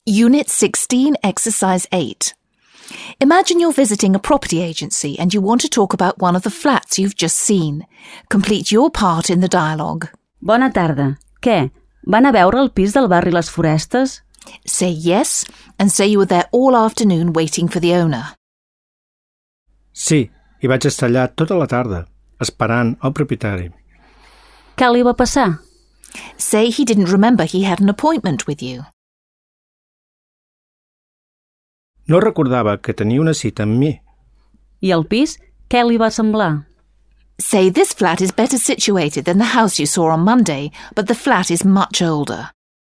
Unit 16, Exercise 8. Imagine you're visiting a property agency and you want to talk about one of the flats you've just seen. Complete your part in the dialogue. Bona tarda. Què? Van a veure el pis del barri Les Forestes? Say yes and say you were there all afternoon waiting for the owner. Sí, hi vaig estar allà tota la tarda, esperant el propietari. Què li va passar? Say he didn't remember he had an appointment with you. No recordava que tenia una cita amb mi. I el pis, què li va semblar? Say this flat is better situated than the house you saw on Monday, but the flat is much older.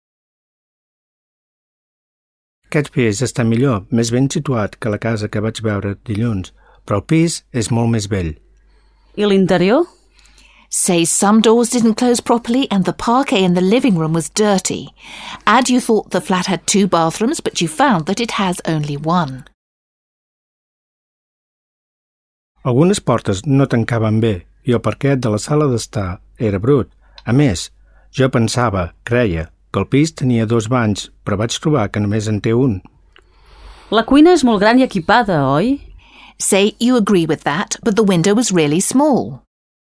Aquest pis està millor, més ben situat que la casa que vaig veure dilluns, però el pis és molt més vell. I l'interior? Say some doors didn't close properly and the parquet in the living room was dirty. Add you thought the flat had 2 bathrooms, but you found that it has only 1. Algunes portes no tancaven bé i el parquet de la sala d'estar era brut. A més, jo creia, que el pis tenia 2 banys, però vaig trobar que només en té un. La cuina és molt gran i equipada, oi? Say you agree with that, but the window was really small.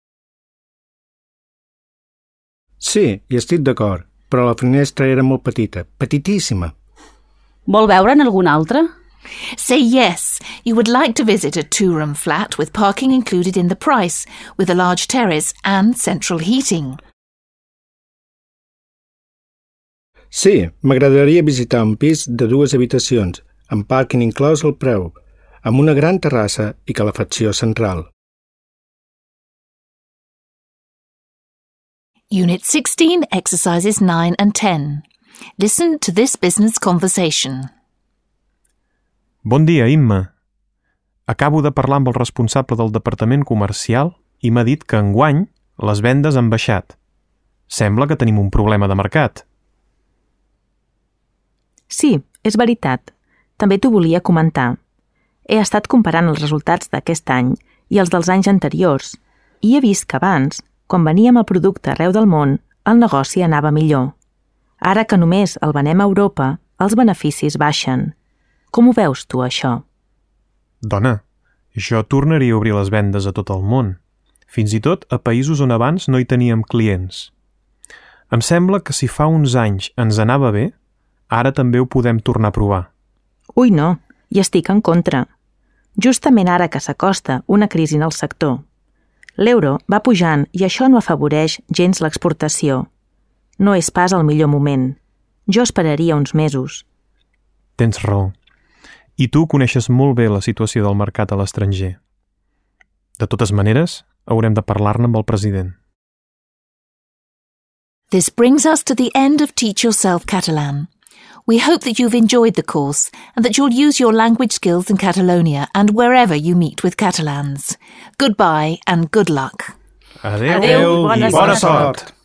Sí, hi estic d'acord, però la finestra era molt petita, petitíssima. Vol veure'n algun altre? Say yes, you would like to visit a 2-room flat with parking included in the price, with a large terrace and central heating. Sí, m'agradaria visitar un pis de 2 habitacions, amb pàrquing inclòs al preu, amb una gran terrassa i calefacció central. Unit 16, Exercises 9 and 10. Listen to this business conversation. Bon dia, Imma. Acabo de parlar amb el responsable del departament comercial i m'ha dit que enguany les vendes han baixat. Sembla que tenim un problema de mercat. Sí, és veritat. També t'ho volia comentar. He estat comparant els resultats d'aquest any i els dels anys anteriors i he vist que abans, quan veníem el producte arreu del món, el negoci anava millor. Ara que només el venem a Europa, els beneficis baixen. Com ho veus tu, això? Dona, jo tornaria a obrir les vendes a tot el món, fins i tot a països on abans no hi teníem clients. Em sembla que si fa uns anys ens anava bé, ara també ho podem tornar a provar. Ui, no, hi estic en contra. Justament ara que s'acosta una crisi en el sector. L'euro va pujant i això no afavoreix gens l'exportació. No és pas el millor moment. Jo esperaria uns mesos. Tens raó. I tu coneixes molt bé la situació del mercat a l'estranger. De totes maneres, haurem de parlar-ne amb el president. This brings us to the end of Teach Yourself Catalan. We hope that you've enjoyed the course and that you'll use your language skills in Catalonia and wherever you meet with Catalans. Goodbye and good luck. Adéu. Adéu, Bona sort!